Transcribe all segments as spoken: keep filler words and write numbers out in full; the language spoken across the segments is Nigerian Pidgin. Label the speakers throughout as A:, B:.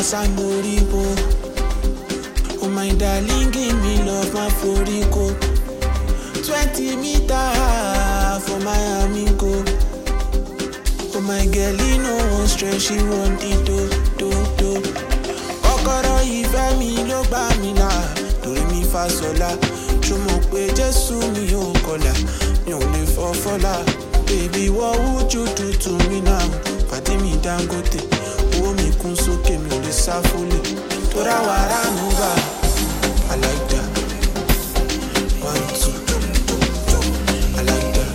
A: Sandoribo. Oh my darling, give me love, my Florico. Twenty meter for my amigo. Oh my girl, you know one stress, she want it do do do. Okoro ife mi lo gba mi la, do mi fa sola. Ṣó mọ̀ pé Jésù mi ò kọlà, mi ò lè fọ́ fọ́lá. Baby, what would you do to me now? Pàdé mi Dangote, owó mi kún sókè, mi ò lè sá fólè. Tóra wàrà nù bá, I like that. One, two, I like that.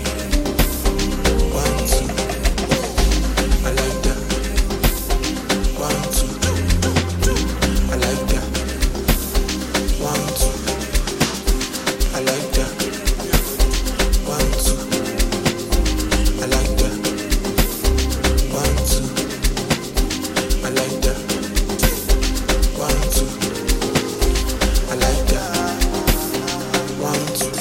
A: One, two, I like that. One, two, I like that. One, two, I like that. One, two, I like that. One, two, I like that. One, two, I like that. One, two.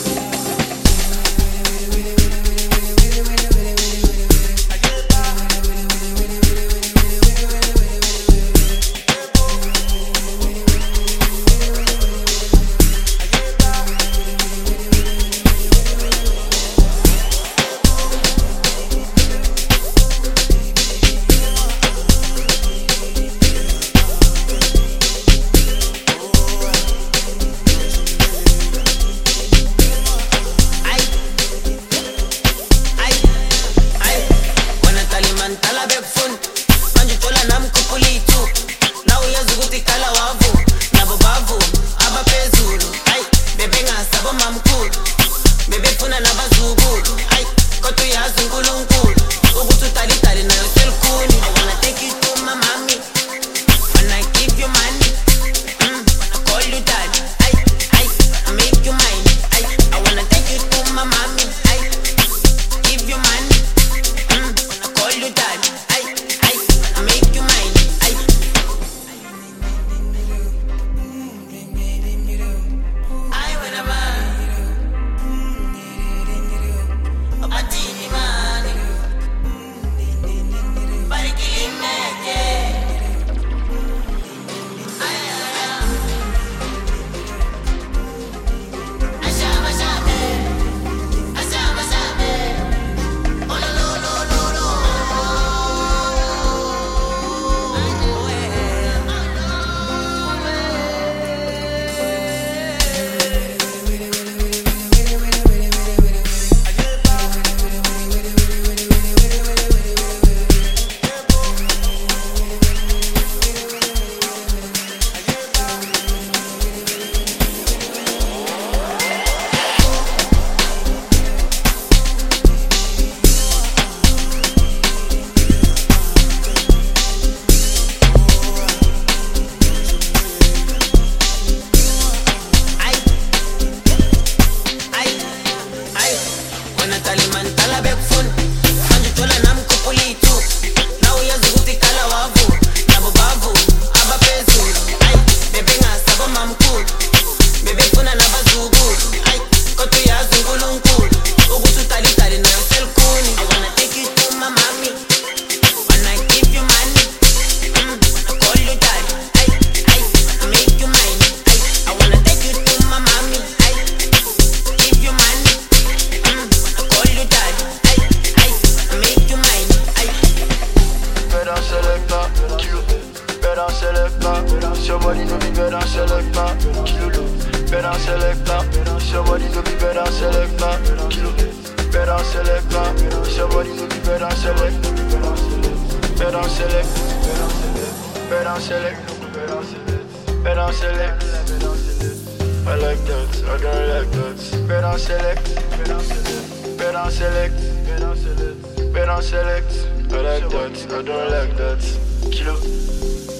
B: Bet on select, I like that, I don't like that. Kilo.